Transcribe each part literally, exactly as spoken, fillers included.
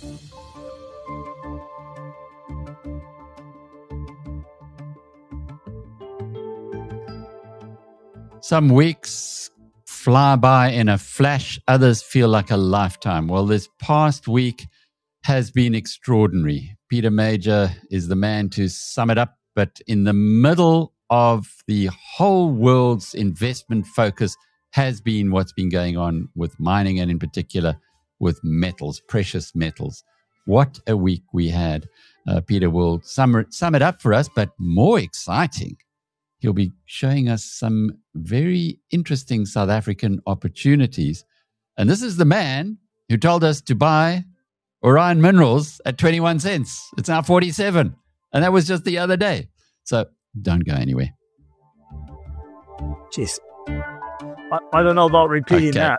Some weeks fly by in a flash, others feel like a lifetime. Well, this past week has been extraordinary. Peter Major is the man to sum it up, but in the middle of the whole world's investment focus has been what's been going on with mining and in particular with metals, precious metals. What a week we had. Uh, Peter will sum, sum it up for us, but more exciting, he'll be showing us some very interesting South African opportunities. And this is the man who told us to buy Orion Minerals at twenty-one cents. It's now forty-seven. And that was just the other day. So don't go anywhere. Jeez. I, I don't know about repeating okay.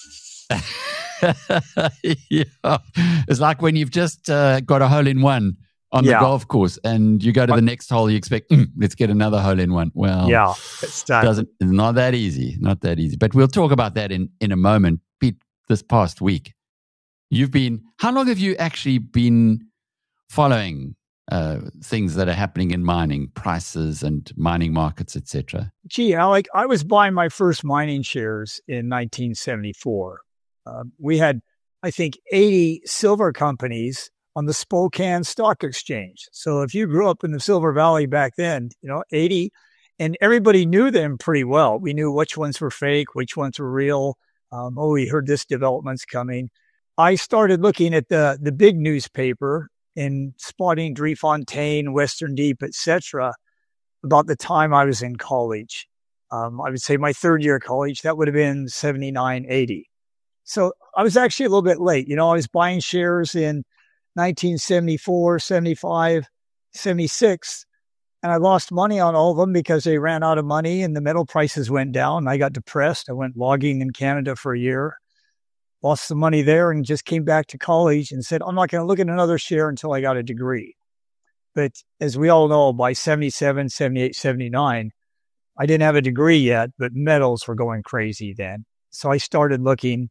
that. Yeah. It's like when you've just uh, got a hole in one on yeah. the golf course and you go to the next hole, you expect, mm, let's get another hole in one. Well, yeah, it's done. Doesn't, it's not that easy. Not that easy. But we'll talk about that in, in a moment. Pete, this past week, you've been, how long have you actually been following uh, things that are happening in mining, prices and mining markets, et cetera? Gee, Alec, I was buying my first mining shares in nineteen seventy-four. Uh, we had, I think, eighty silver companies on the Spokane Stock Exchange. So if you grew up in the Silver Valley back then, you know, eighty, and everybody knew them pretty well. We knew which ones were fake, which ones were real. Um, oh, we heard this development's coming. I started looking at the the big newspaper and spotting Driefontein, Western Deep, et cetera, about the time I was in college. Um, I would say my third year of college, that would have been seventy-nine, eighty. So I was actually a little bit late. You know, I was buying shares in nineteen seventy-four, seventy-five, seventy-six, and I lost money on all of them because they ran out of money and the metal prices went down. I got depressed. I went logging in Canada for a year, lost some money there, and just came back to college and said, I'm not going to look at another share until I got a degree. But as we all know, by seventy-seven, seventy-eight, seventy-nine, I didn't have a degree yet, but metals were going crazy then. So I started looking,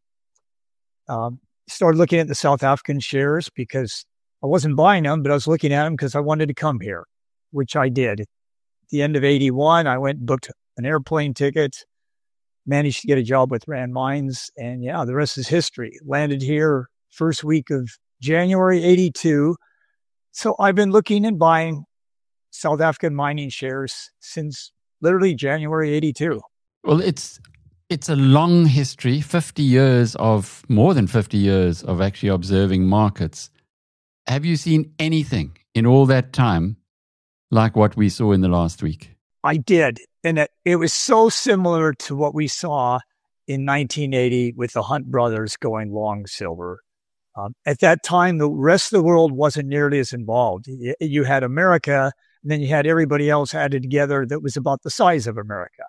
um, started looking at the South African shares because I wasn't buying them, but I was looking at them because I wanted to come here, which I did. At the end of eighty-one, I went and booked an airplane ticket, managed to get a job with Rand Mines, and yeah, the rest is history. Landed here first week of January eighty-two. So I've been looking and buying South African mining shares since literally January eighty-two. Well, it's it's a long history, fifty years of, more than fifty years of actually observing markets. Have you seen anything in all that time like what we saw in the last week? I did. And it, it was so similar to what we saw in nineteen eighty with the Hunt brothers going long silver. Um, at that time, the rest of the world wasn't nearly as involved. You, you had America, and then you had everybody else added together that was about the size of America.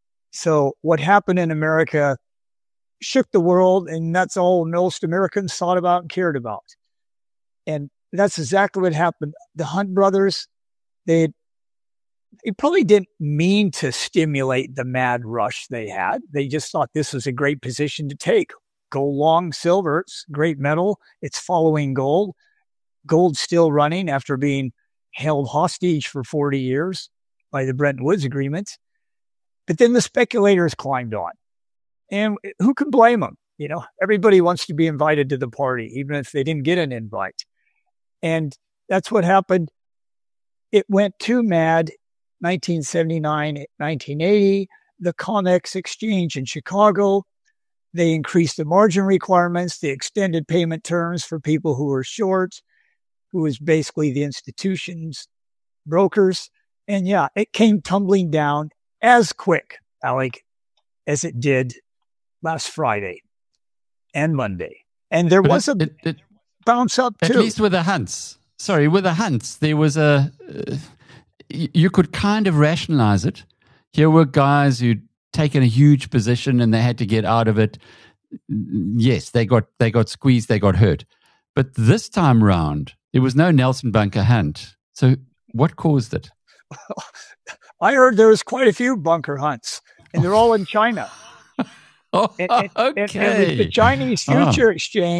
So what happened in America shook the world, and that's all most Americans thought about and cared about. And that's exactly what happened. The Hunt brothers, they They probably didn't mean to stimulate the mad rush they had. They just thought this was a great position to take. Go long silver. It's great metal. It's following gold. Gold's still running after being held hostage for forty years by the Bretton Woods Agreement. But then the speculators climbed on. And who can blame them? You know, everybody wants to be invited to the party, even if they didn't get an invite. And that's what happened. It went too mad. nineteen seventy-nine, nineteen eighty, the COMEX exchange in Chicago, they increased the margin requirements, they extended payment terms for people who were short, who was basically the institutions, brokers. And yeah, it came tumbling down as quick, Alec, as it did last Friday and Monday. And there but was it, a it, it, bounce up too. At least with the Hunts. Sorry, with the Hunts, there was a... Uh, you could kind of rationalize it. Here were guys who'd taken a huge position and they had to get out of it. Yes, they got they got squeezed, they got hurt. But this time round, there was no Nelson Bunker Hunt. So what caused it? I heard there was quite a few bunker hunts, and they're all in China. oh, and, and, okay. and, and the Chinese Future oh. Exchange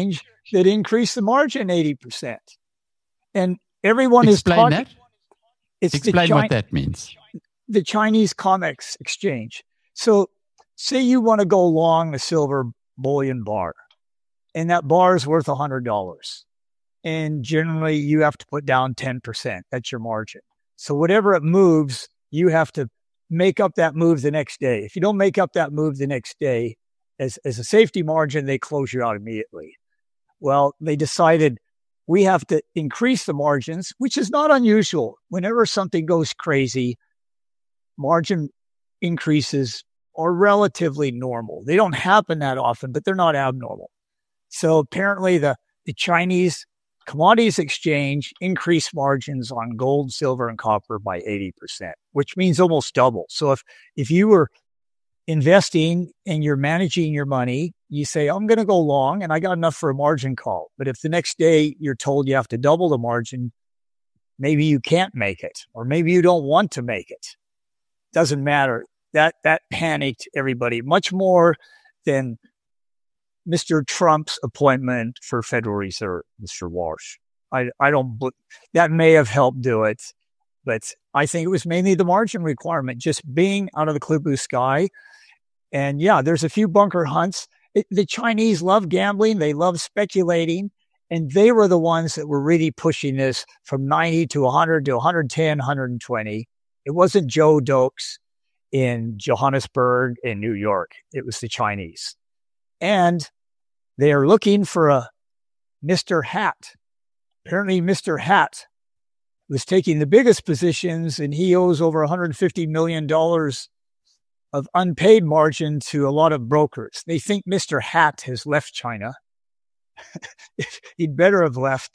that increase the margin eighty percent. And everyone Explain is talking. that. It's Explain the what that means. The Chinese COMEX exchange. So say you want to go long a silver bullion bar, and that bar is worth one hundred dollars. And generally, you have to put down ten percent. That's your margin. So whatever it moves, you have to make up that move the next day. If you don't make up that move the next day, as, as a safety margin, they close you out immediately. Well, they decided we have to increase the margins, which is not unusual. Whenever something goes crazy, margin increases are relatively normal. They don't happen that often, but they're not abnormal. So apparently the, the Chinese Commodities Exchange increased margins on gold, silver, and copper by eighty percent, which means almost double. So if, if you were investing and you're managing your money, you say, I'm going to go long and I got enough for a margin call. But if the next day you're told you have to double the margin, maybe you can't make it, or maybe you don't want to make it. Doesn't matter. That, that panicked everybody much more than Mister Trump's appointment for Federal Reserve, Mister Walsh. I, I don't, that may have helped do it, but I think it was mainly the margin requirement, just being out of the clear blue sky. And yeah, there's a few bunker hunts. It, the Chinese love gambling. They love speculating. And they were the ones that were really pushing this from ninety to one hundred to one ten, one twenty. It wasn't Joe Dokes in Johannesburg and New York. It was the Chinese. And they are looking for a Mister Hat. Apparently, Mister Hat was taking the biggest positions, and he owes over one hundred fifty million dollars of unpaid margin to a lot of brokers. They think Mister Hat has left China. He'd better have left.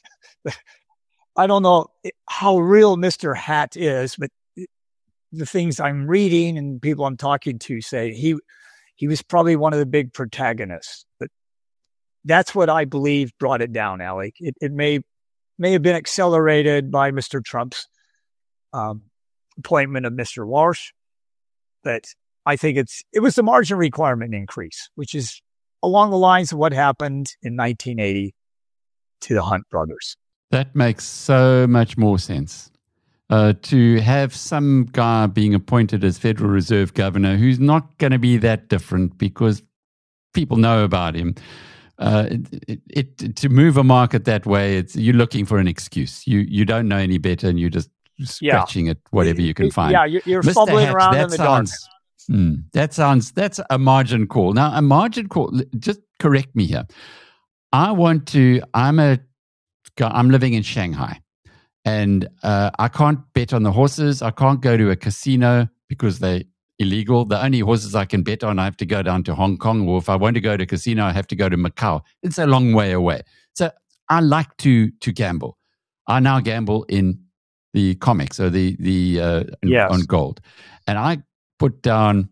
I don't know how real Mister Hat is, but the things I'm reading and people I'm talking to say he he was probably one of the big protagonists. But that's what I believe brought it down, Alec. It, it may may have been accelerated by Mister Trump's um, appointment of Mister Walsh, but I think it's it was the margin requirement increase, which is along the lines of what happened in nineteen eighty to the Hunt brothers. That makes so much more sense. Uh, to have some guy being appointed as Federal Reserve Governor who's not going to be that different because people know about him. Uh, it, it, it, to move a market that way, it's, you're looking for an excuse. You you don't know any better, and you're just scratching yeah. at whatever you can find. Yeah, you're, you're fumbling Hatch, around in the sounds, dark. Mm, that sounds that's a margin call. Now, a margin call. Just correct me here. I want to. I'm a. I'm living in Shanghai. And uh, I can't bet on the horses. I can't go to a casino because they're illegal. The only horses I can bet on, I have to go down to Hong Kong. Or if I want to go to a casino, I have to go to Macau. It's a long way away. So I like to to gamble. I now gamble in the COMEX, or the, the uh, yes. on gold. And I put down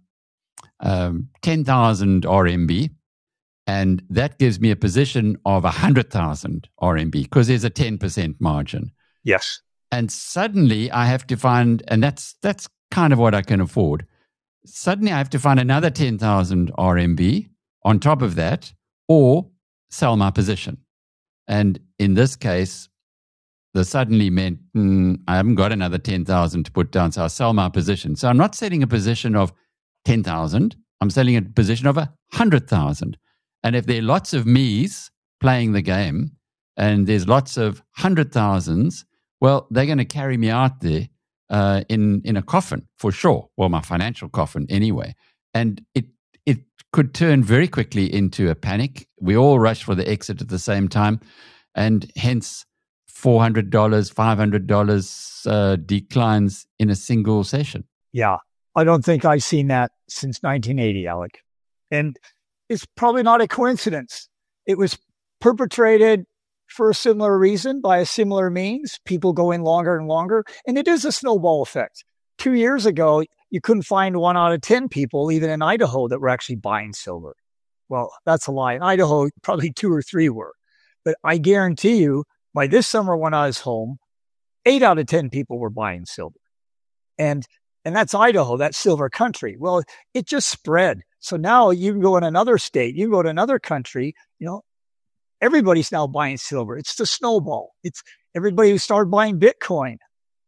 um, ten thousand R M B. And that gives me a position of one hundred thousand R M B because there's a ten percent margin. Yes. And suddenly I have to find, and that's that's kind of what I can afford. Suddenly I have to find another ten thousand R M B on top of that, or sell my position. And in this case, the suddenly meant mm, I haven't got another ten thousand to put down, so I'll sell my position. So I'm not selling a position of ten thousand. I'm selling a position of one hundred thousand. And if there are lots of me's playing the game, and there's lots of hundred thousands, well, they're going to carry me out there uh, in in a coffin for sure. Well, my financial coffin anyway. And it it could turn very quickly into a panic. We all rush for the exit at the same time, and hence four hundred dollars, five hundred dollars uh, declines in a single session. Yeah, I don't think I've seen that since nineteen eighty, Alec. And it's probably not a coincidence. It was perpetrated for a similar reason, by a similar means, people going longer and longer. And it is a snowball effect. Two years ago, you couldn't find one out of ten people, even in Idaho, that were actually buying silver. Well, that's a lie. In Idaho, probably two or three were. But I guarantee you, by this summer when I was home, eight out of ten people were buying silver. And and that's Idaho, that's silver country. Well, it just spread. So now you can go in another state, you can go to another country, you know, everybody's now buying silver. It's the snowball. It's everybody who started buying Bitcoin,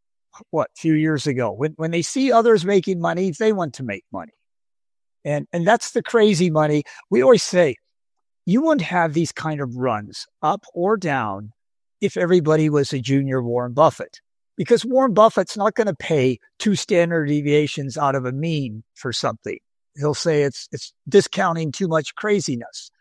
what, a few years ago. When when they see others making money, they want to make money. And and that's the crazy money. We always say, you wouldn't have these kind of runs, up or down, if everybody was a junior Warren Buffett. Because Warren Buffett's not going to pay two standard deviations out of a mean for something. He'll say it's it's discounting too much craziness.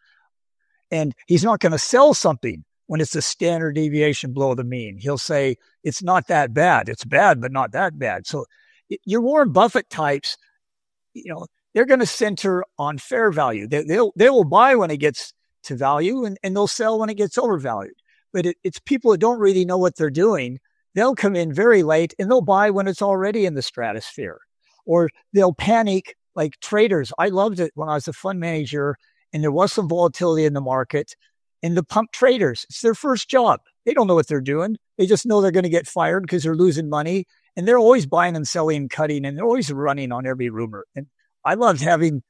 And he's not going to sell something when it's a standard deviation below the mean. He'll say it's not that bad. It's bad, but not that bad. So your Warren Buffett types, you know, they're going to center on fair value. They, they'll, they will buy when it gets to value and, and they'll sell when it gets overvalued. But it, it's people that don't really know what they're doing. They'll come in very late and they'll buy when it's already in the stratosphere, or they'll panic like traders. I loved it when I was a fund manager and there was some volatility in the market, and the pump traders, it's their first job. They don't know what they're doing. They just know they're going to get fired because they're losing money, and they're always buying and selling and cutting, and they're always running on every rumor. And I loved having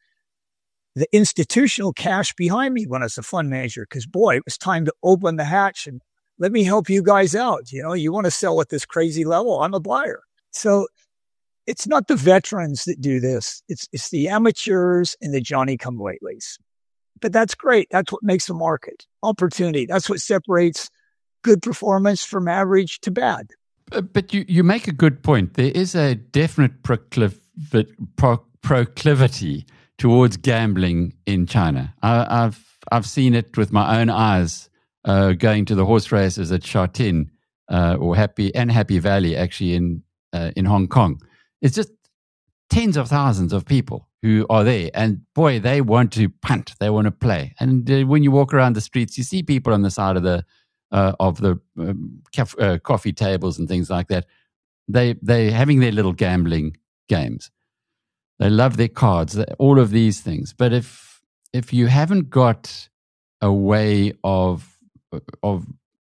the institutional cash behind me when I was a fund manager, because boy, it was time to open the hatch and let me help you guys out. You know, you want to sell at this crazy level, I'm a buyer. So it's not the veterans that do this. It's it's the amateurs and the Johnny-come-latelys. But that's great. That's what makes a market. Opportunity. That's what separates good performance from average to bad. But, but you, you make a good point. There is a definite procliv- pro- proclivity towards gambling in China. I, I've I've seen it with my own eyes. Uh, going to the horse races at Sha Tin uh, or Happy and Happy Valley, actually in uh, in Hong Kong. It's just tens of thousands of people who are there, and boy, they want to punt, they want to play. And uh, when you walk around the streets, you see people on the side of the uh, of the um, caf- uh, coffee tables and things like that. They they having their little gambling games. They love their cards, all of these things. But if if you haven't got a way of of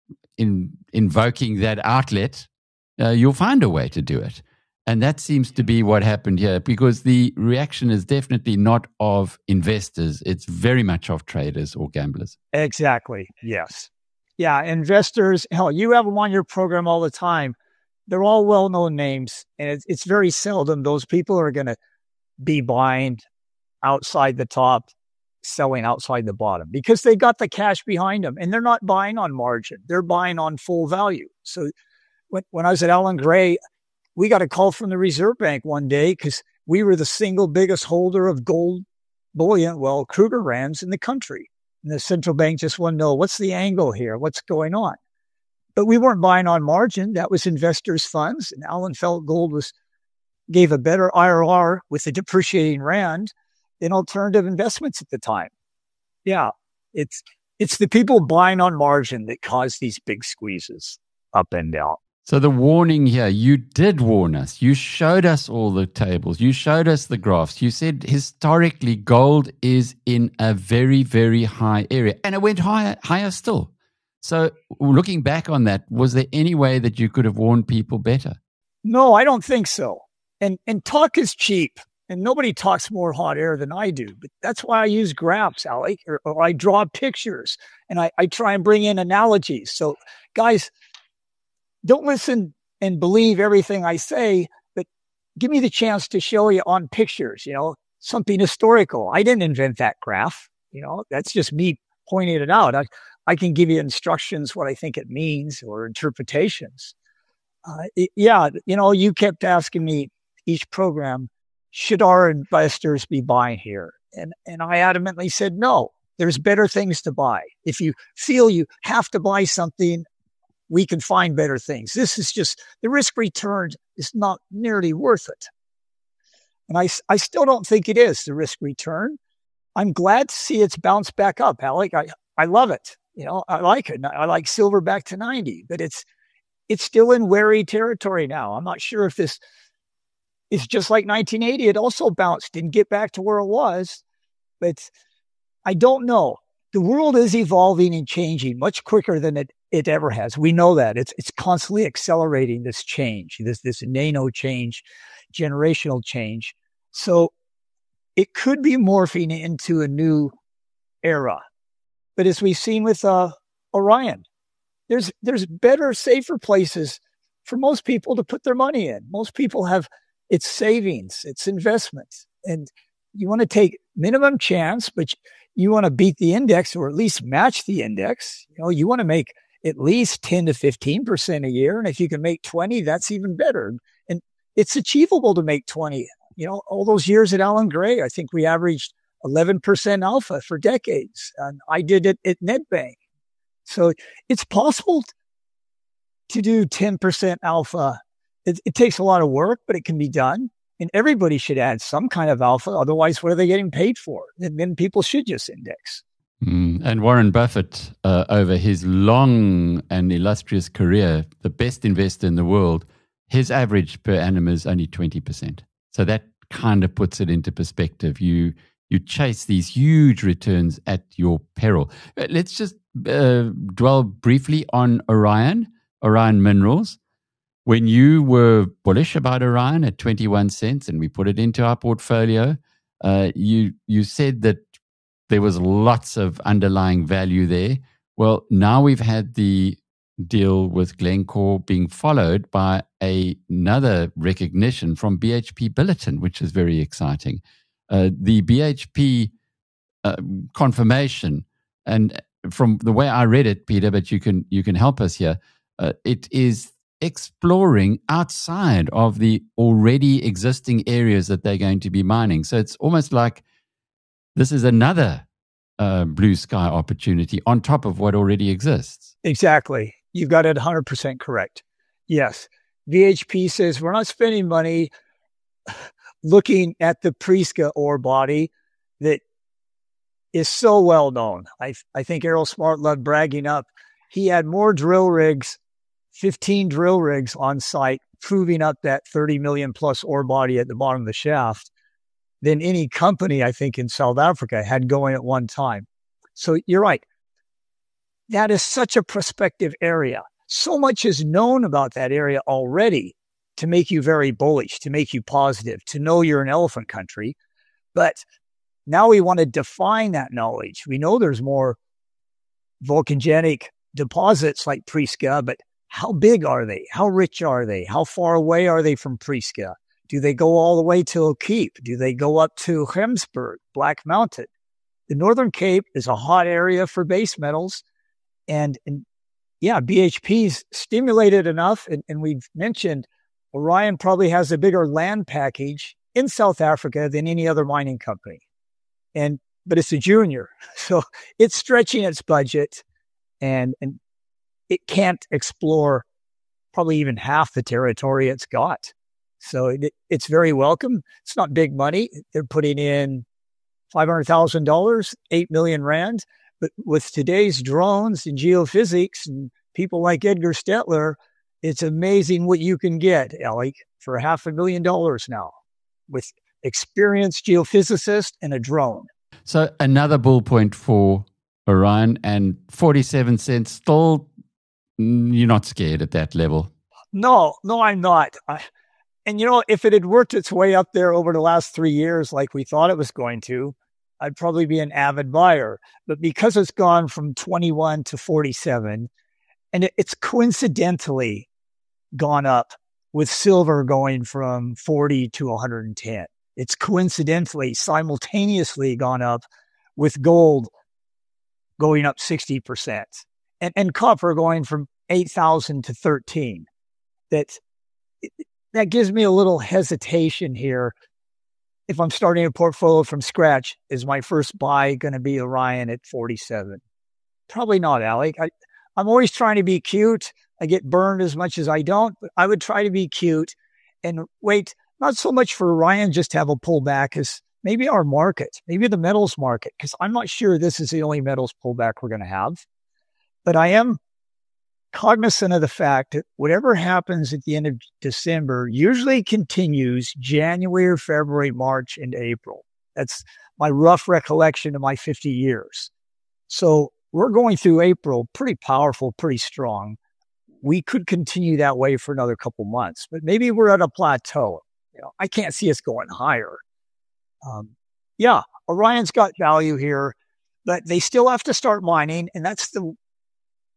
in invoking that outlet, uh, you'll find a way to do it. And that seems to be what happened here, because the reaction is definitely not of investors. It's very much of traders or gamblers. Exactly. Yes. Yeah. Investors, hell, you have them on your program all the time. They're all well-known names. And it's, it's very seldom those people are going to be buying outside the top, selling outside the bottom, because they got the cash behind them and they're not buying on margin. They're buying on full value. So when, when I was at Allen Gray, we got a call from the Reserve Bank one day because we were the single biggest holder of gold bullion, well, Krugerrands in the country. And the central bank just wanted to know, what's the angle here? What's going on? But we weren't buying on margin. That was investors' funds. And Allen felt gold was gave a better I R R with a depreciating rand than alternative investments at the time. Yeah, it's it's the people buying on margin that cause these big squeezes up and down. So the warning here, you did warn us. You showed us all the tables. You showed us the graphs. You said historically gold is in a very, very high area. And it went higher, higher still. So looking back on that, was there any way that you could have warned people better? No, I don't think so. And and talk is cheap. And nobody talks more hot air than I do. But that's why I use graphs, Alec, or, or I draw pictures. And I, I try and bring in analogies. So guys, don't listen and believe everything I say, but give me the chance to show you on pictures, you know, something historical. I didn't invent that graph. You know, that's just me pointing it out. I, I can give you instructions, what I think it means, or interpretations. Uh, it, yeah, you know, you kept asking me each program, should our investors be buying here? And, and I adamantly said, no, there's better things to buy. If you feel you have to buy something, we can find better things. This is just, the risk return is not nearly worth it. And I, I still don't think it is, the risk return. I'm glad to see it's bounced back up, Alec. I, I love it. You know, I like it. I like silver back to ninety, but it's, it's still in wary territory now. I'm not sure if this is just like nineteen eighty. It also bounced, didn't get back to where it was, but I don't know. The world is evolving and changing much quicker than it, it ever has. We know that. It's it's constantly accelerating this change, this this nano change, generational change. So it could be morphing into a new era. But as we've seen with uh, Orion. There's there's better, safer places for most people to put their money in. Most people have it's savings, it's investments, and you want to take minimum chance, but you want to beat the index or at least match the index. You know, you want to make at least ten to fifteen percent a year, and if you can make twenty, that's even better. And it's achievable to make twenty. You know, all those years at Allan Gray, I think we averaged eleven percent alpha for decades, and I did it at Nedbank. So it's possible to do ten percent alpha. It, it takes a lot of work, but it can be done. And everybody should add some kind of alpha. Otherwise, what are they getting paid for? And then people should just index. Mm. And Warren Buffett, uh, over his long and illustrious career, the best investor in the world, his average per annum is only twenty percent. So that kind of puts it into perspective. You you chase these huge returns at your peril. Let's just uh, dwell briefly on Orion, Orion Minerals. When you were bullish about Orion at twenty-one cents and we put it into our portfolio, uh, you you said that there was lots of underlying value there. Well, now we've had the deal with Glencore being followed by a, another recognition from B H P Billiton, which is very exciting. Uh, the B H P uh, confirmation, and from the way I read it, Peter, but you can you can help us here, uh, it is exploring outside of the already existing areas that they're going to be mining. So it's almost like this is another uh, blue sky opportunity on top of what already exists. Exactly. You've got it one hundred percent correct. Yes. B H P says we're not spending money looking at the Prieska ore body that is so well known. I, I think Errol Smart loved bragging up. He had more drill rigs, fifteen drill rigs on site, proving up that thirty million plus ore body at the bottom of the shaft than any company, I think, in South Africa had going at one time. So you're right. That is such a prospective area. So much is known about that area already to make you very bullish, to make you positive, to know you're an elephant country. But now we want to define that knowledge. We know there's more volcanogenic deposits like Prieska, but how big are they? How rich are they? How far away are they from Prieska? Do they go all the way to O'Keefe? Do they go up to Hemsburg, Black Mountain? The Northern Cape is a hot area for base metals. And, and yeah, B H P's stimulated enough. And, and we've mentioned Orion probably has a bigger land package in South Africa than any other mining company. And, but it's a junior. So it's stretching its budget and, and it can't explore probably even half the territory it's got. So it, it's very welcome. It's not big money. They're putting in five hundred thousand dollars, eight million rand. But with today's drones and geophysics and people like Edgar Stetler, it's amazing what you can get, Alec, for half a million dollars now with experienced geophysicist and a drone. So another bull point for Orion, and forty-seven cents, still you're not scared at that level? No, no, I'm not. I, and, you know, if it had worked its way up there over the last three years like we thought it was going to, I'd probably be an avid buyer. But because it's gone from twenty-one to forty-seven, and it, it's coincidentally gone up with silver going from forty to one hundred ten. It's coincidentally, simultaneously gone up with gold going up sixty percent and, and copper going from eight thousand to thirteen. That, that gives me a little hesitation here. If I'm starting a portfolio from scratch, is my first buy going to be Orion at forty-seven? Probably not, Alec. I, I'm always trying to be cute. I get burned as much as I don't, but I would try to be cute and wait, not so much for Orion just to have a pullback as maybe our market, maybe the metals market, because I'm not sure this is the only metals pullback we're going to have. But I am cognizant of the fact that whatever happens at the end of December usually continues January, February, March, and April. That's my rough recollection of my fifty years. So we're going through April pretty powerful, pretty strong. We could continue that way for another couple months, but maybe we're at a plateau. You know, I can't see us going higher. Um, yeah, Orion's got value here, but they still have to start mining, and that's the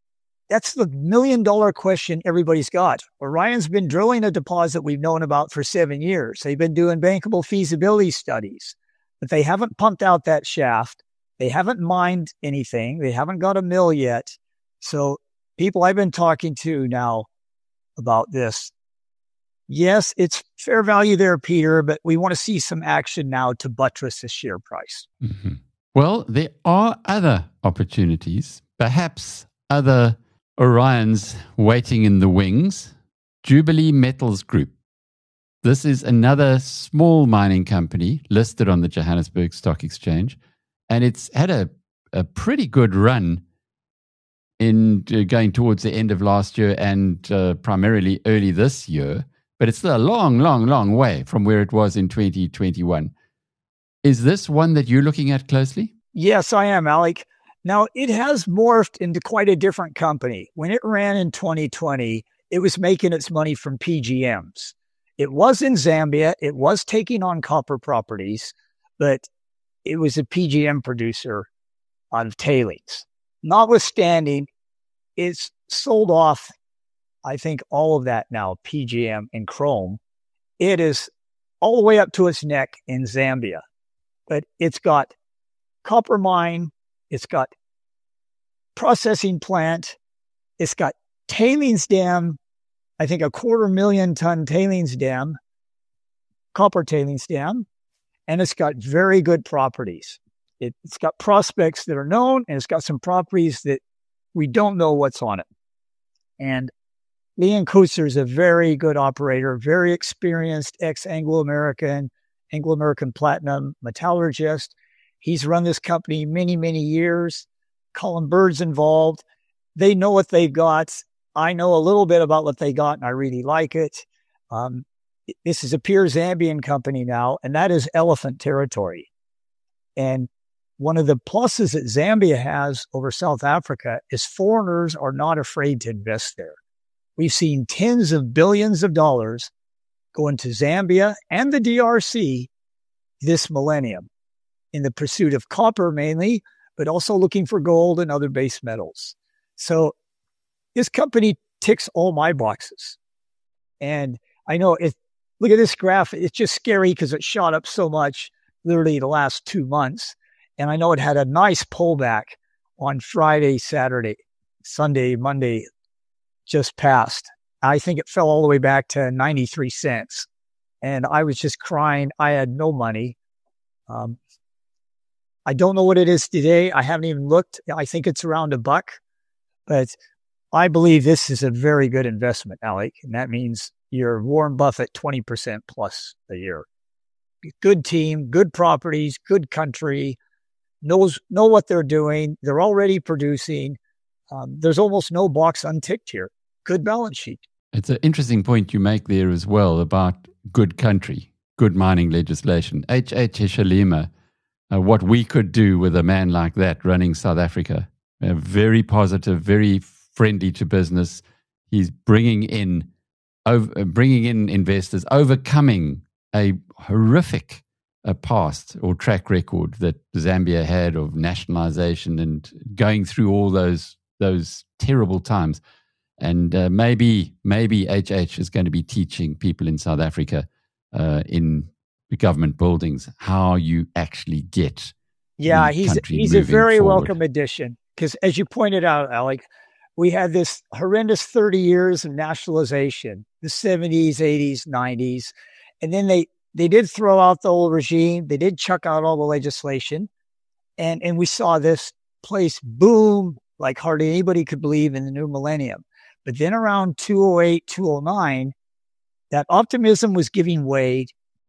that's the million dollar question everybody's got. Orion's been drilling a deposit we've known about for seven years. They've been doing bankable feasibility studies, but they haven't pumped out that shaft. They haven't mined anything. They haven't got a mill yet. So people I've been talking to now about this, yes, it's fair value there, Peter, but we want to see some action now to buttress the share price. Mm-hmm. Well, there are other opportunities, perhaps other Orions waiting in the wings. Jubilee Metals Group. This is another small mining company listed on the Johannesburg Stock Exchange, and it's had a, a pretty good run in uh, going towards the end of last year and uh, primarily early this year, but it's still a long, long, long way from where it was in twenty twenty-one. Is this one that you're looking at closely? Yes, I am, Alec. Now, it has morphed into quite a different company. When it ran in twenty twenty, it was making its money from P G Ms. It was in Zambia. It was taking on copper properties, but it was a P G M producer on tailings. Notwithstanding, it's sold off, I think, all of that now, P G M and chrome. It is all the way up to its neck in Zambia, but it's got copper mine, it's got processing plant, it's got tailings dam, I think a quarter million ton tailings dam, copper tailings dam, and it's got very good properties. It, it's got prospects that are known, and it's got some properties that we don't know what's on it. And Leon Coetzer is a very good operator, very experienced ex-Anglo-American, Anglo-American Platinum metallurgist. He's run this company many, many years. Colin Bird's involved. They know what they've got. I know a little bit about what they got, and I really like it. Um, this is a pure Zambian company now, and that is elephant territory. And one of the pluses that Zambia has over South Africa is foreigners are not afraid to invest there. We've seen tens of billions of dollars go into Zambia and the D R C this millennium in the pursuit of copper mainly, but also looking for gold and other base metals. So this company ticks all my boxes. And I know it, look at this graph. It's just scary because it shot up so much literally the last two months. And I know it had a nice pullback on Friday, Saturday, Sunday, Monday, just passed. I think it fell all the way back to ninety-three cents. And I was just crying. I had no money. Um, I don't know what it is today. I haven't even looked. I think it's around a buck. But I believe this is a very good investment, Alec. And that means you're Warren Buffett twenty percent plus a year. Good team, good properties, good country, knows know what they're doing. They're already producing. Um, there's almost no box unticked here. Good balance sheet. It's an interesting point you make there as well about good country, good mining legislation. H H Hishalima, uh, what we could do with a man like that running South Africa. Uh, very positive, very friendly to business. He's bringing in, over, bringing in investors, overcoming a horrific uh, past or track record that Zambia had of nationalization and going through all those those terrible times. And uh, maybe maybe H H is going to be teaching people in South Africa uh, in the government buildings how you actually get. Yeah, he's he's a very forward. welcome addition. Because as you pointed out, Alec, we had this horrendous thirty years of nationalization, the seventies, eighties, nineties. And then they, they did throw out the old regime. They did chuck out all the legislation. And, and we saw this place boom like hardly anybody could believe in the new millennium. But then around two oh eight, two oh nine, that optimism was giving way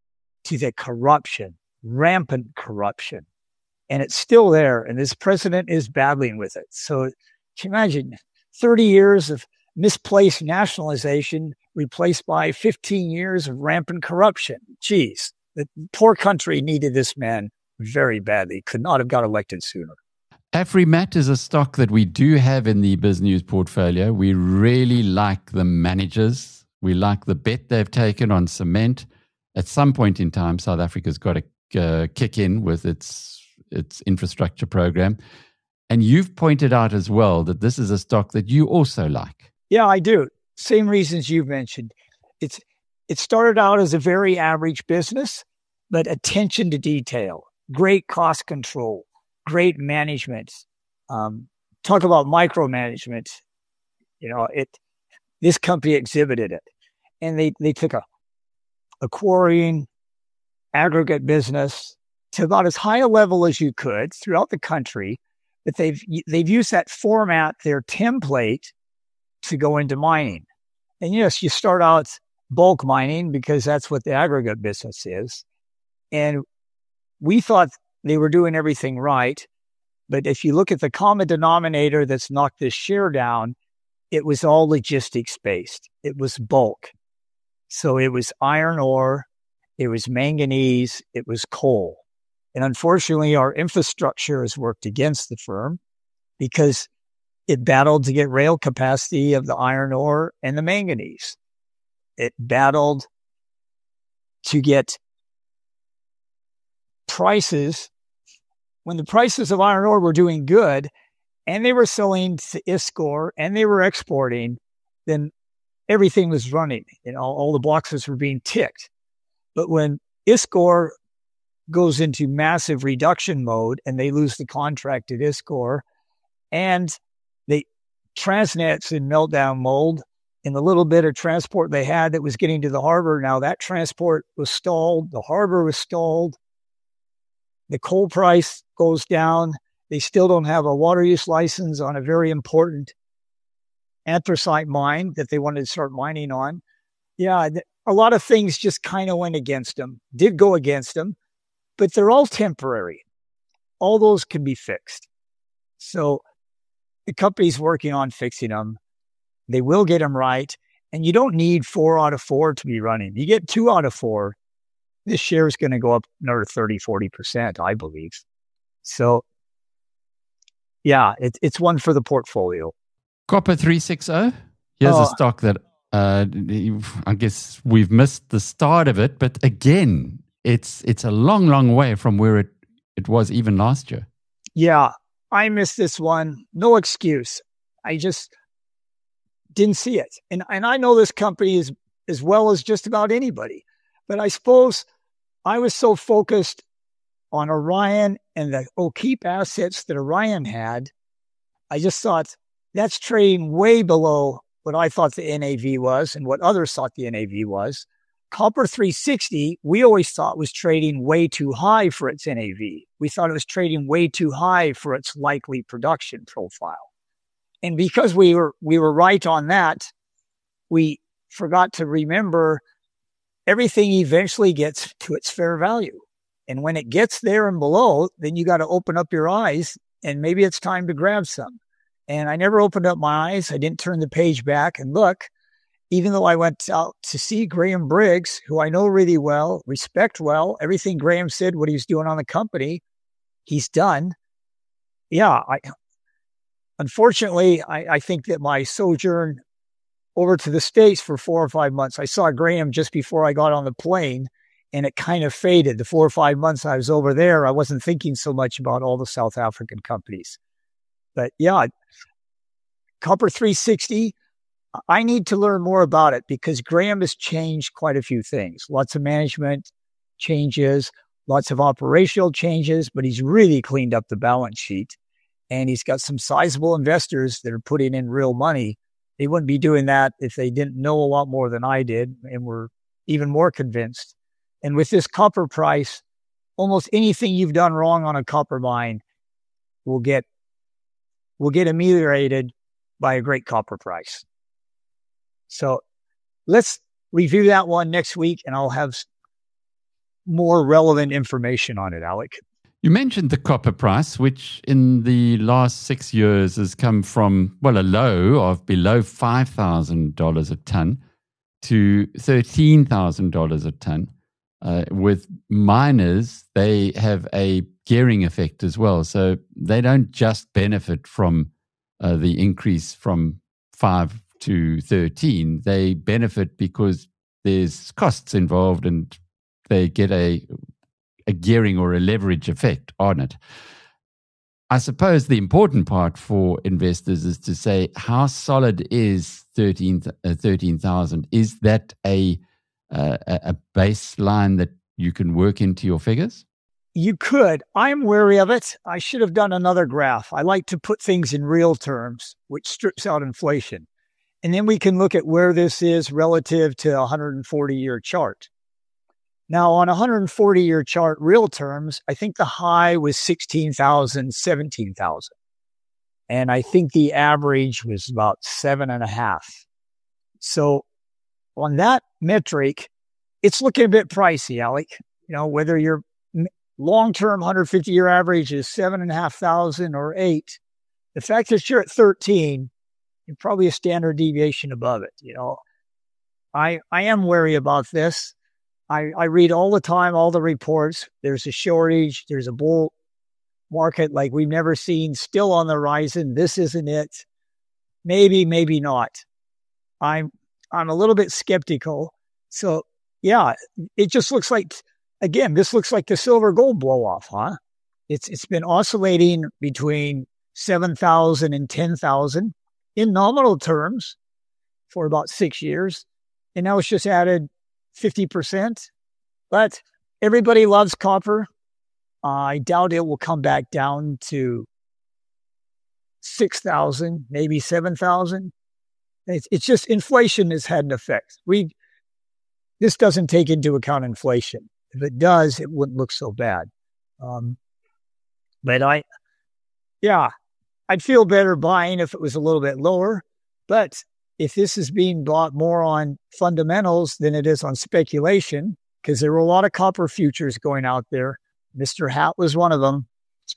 to the corruption, rampant corruption. And it's still there. And this president is battling with it. So can you imagine thirty years of misplaced nationalization replaced by fifteen years of rampant corruption? Geez, the poor country needed this man very badly. Could not have got elected sooner. Afrimat is a stock that we do have in the BizNews portfolio. We really like the managers. We like the bet they've taken on cement. At some point in time, South Africa's got to uh, kick in with its its infrastructure program. And you've pointed out as well that this is a stock that you also like. Yeah, I do. Same reasons you've mentioned. It's it started out as a very average business, but attention to detail, great cost control, great management. Um, talk about micromanagement. You know, it. This company exhibited it, and they they took a a quarrying aggregate business to about as high a level as you could throughout the country. But they've they've used that format, their template, to go into mining. And yes, you start out bulk mining because that's what the aggregate business is. And we thought they were doing everything right. But if you look at the common denominator that's knocked this share down, it was all logistics based. It was bulk. So it was iron ore, it was manganese, it was coal. And unfortunately, our infrastructure has worked against the firm because it battled to get rail capacity of the iron ore and the manganese. It battled to get prices. When the prices of iron ore were doing good and they were selling to ISCOR and they were exporting, then everything was running. You know, all the boxes were being ticked. But when ISCOR goes into massive reduction mode and they lose the contract at ISCOR and they Transnet's in meltdown mode, and the little bit of transport they had that was getting to the harbor, now that transport was stalled, the harbor was stalled, the coal price goes down, they still don't have a water use license on a very important anthracite mine that they wanted to start mining on. Yeah, a lot of things just kind of went against them, did go against them, but they're all temporary. All those can be fixed. So the company's working on fixing them. They will get them right. And you don't need four out of four to be running. You get two out of four, this share is going to go up another thirty, forty percent, I believe. So, yeah, it, it's one for the portfolio. Copper three sixty. Here's Oh. a stock that uh, I guess we've missed the start of it. But again, it's it's a long, long way from where it, it was even last year. Yeah, I missed this one. No excuse. I just didn't see it. And and I know this company as, as well as just about anybody. But I suppose I was so focused on Orion and the O'Keefe assets that Orion had, I just thought that's trading way below what I thought the N A V was and what others thought the N A V was. Copper three sixty, we always thought was trading way too high for its N A V. We thought it was trading way too high for its likely production profile. And because we were we were right on that, we forgot to remember everything eventually gets to its fair value. And when it gets there and below, then you got to open up your eyes and maybe it's time to grab some. And I never opened up my eyes. I didn't turn the page back and look. Even though I went out to see Graham Briggs, who I know really well, respect well, everything Graham said, what he's doing on the company, he's done. Yeah, I unfortunately, I, I think that my sojourn over to the States for four or five months, I saw Graham just before I got on the plane, and it kind of faded. The four or five months I was over there, I wasn't thinking so much about all the South African companies. But yeah, Copper three sixty, I need to learn more about it because Graham has changed quite a few things. Lots of management changes, lots of operational changes, but he's really cleaned up the balance sheet. And he's got some sizable investors that are putting in real money. They wouldn't be doing that if they didn't know a lot more than I did and were even more convinced. And with this copper price, almost anything you've done wrong on a copper mine will get will get ameliorated by a great copper price. So let's review that one next week, and I'll have more relevant information on it, Alec. You mentioned the copper price, which in the last six years has come from, well, a low of below five thousand dollars a ton to thirteen thousand dollars a ton. Uh, with miners, they have a gearing effect as well. So they don't just benefit from uh, the increase from five to thirteen. They benefit because there's costs involved and they get a, a gearing or a leverage effect on it. I suppose the important part for investors is to say, how solid is thirteen thousand? Is that a, uh, a baseline that you can work into your figures? You could. I'm wary of it. I should have done another graph. I like to put things in real terms, which strips out inflation. And then we can look at where this is relative to a one hundred forty year chart. Now, on a one hundred forty year chart, real terms, I think the high was sixteen thousand, seventeen thousand. And I think the average was about seven and a half. So on that metric, it's looking a bit pricey, Alec. You know, whether your long-term one hundred fifty year average is seven and a half thousand or eight, the fact that you're at thirteen, you're probably a standard deviation above it. You know, I, I am wary about this. I, I read all the time, all the reports. There's a shortage. There's a bull market like we've never seen, still on the horizon. This isn't it. Maybe, maybe not. I'm, I'm a little bit skeptical. So yeah, it just looks like, again, this looks like the silver gold blow off, huh? It's, it's been oscillating between seven thousand and ten thousand in nominal terms for about six years. And now it's just added fifty percent, but everybody loves copper. Uh, I doubt it will come back down to six thousand, maybe seven thousand. It's, it's just inflation has had an effect. We, this doesn't take into account inflation. If it does, it wouldn't look so bad. Um, but I, yeah, I'd feel better buying if it was a little bit lower, but if this is being bought more on fundamentals than it is on speculation, because there were a lot of copper futures going out there. Mister Hat was one of them.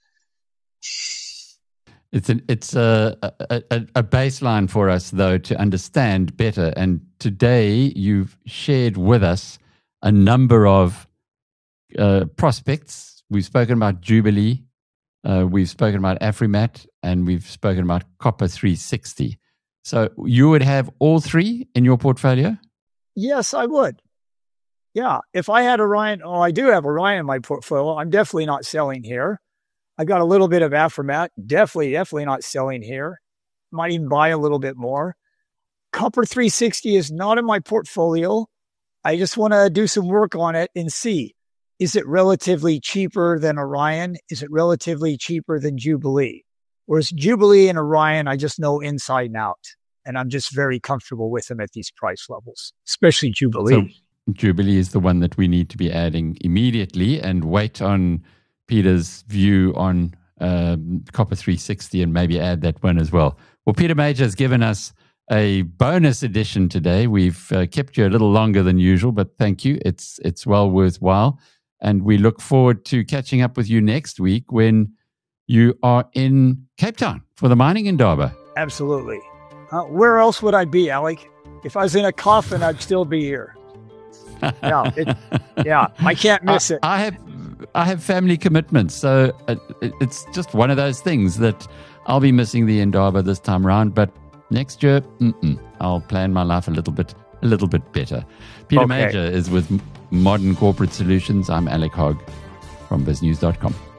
It's an, it's a, a, a baseline for us, though, to understand better. And today you've shared with us a number of uh, prospects. We've spoken about Jubilee, uh, we've spoken about Afrimat, and we've spoken about Copper three sixty. So you would have all three in your portfolio? Yes, I would. Yeah. If I had Orion, oh, I do have Orion in my portfolio. I'm definitely not selling here. I got a little bit of Afrimat. Definitely, definitely not selling here. Might even buy a little bit more. Copper three sixty is not in my portfolio. I just want to do some work on it and see. Is it relatively cheaper than Orion? Is it relatively cheaper than Jubilee? Whereas Jubilee and Orion, I just know inside and out. And I'm just very comfortable with them at these price levels, especially Jubilee. So Jubilee is the one that we need to be adding immediately and wait on Peter's view on um, Copper three sixty and maybe add that one as well. Well, Peter Major has given us a bonus edition today. We've uh, kept you a little longer than usual, but thank you. It's, it's well worthwhile. And we look forward to catching up with you next week when you are in Cape Town for the Mining Indaba. Absolutely. Uh, where else would I be, Alec? If I was in a coffin, I'd still be here. Yeah, it, yeah, I can't miss I, it. I have, I have family commitments, so it, it, it's just one of those things that I'll be missing the Indaba this time around. But next year, mm-mm, I'll plan my life a little bit, a little bit better. Peter Okay. Major is with Modern Corporate Solutions. I'm Alec Hogg from biz news dot com.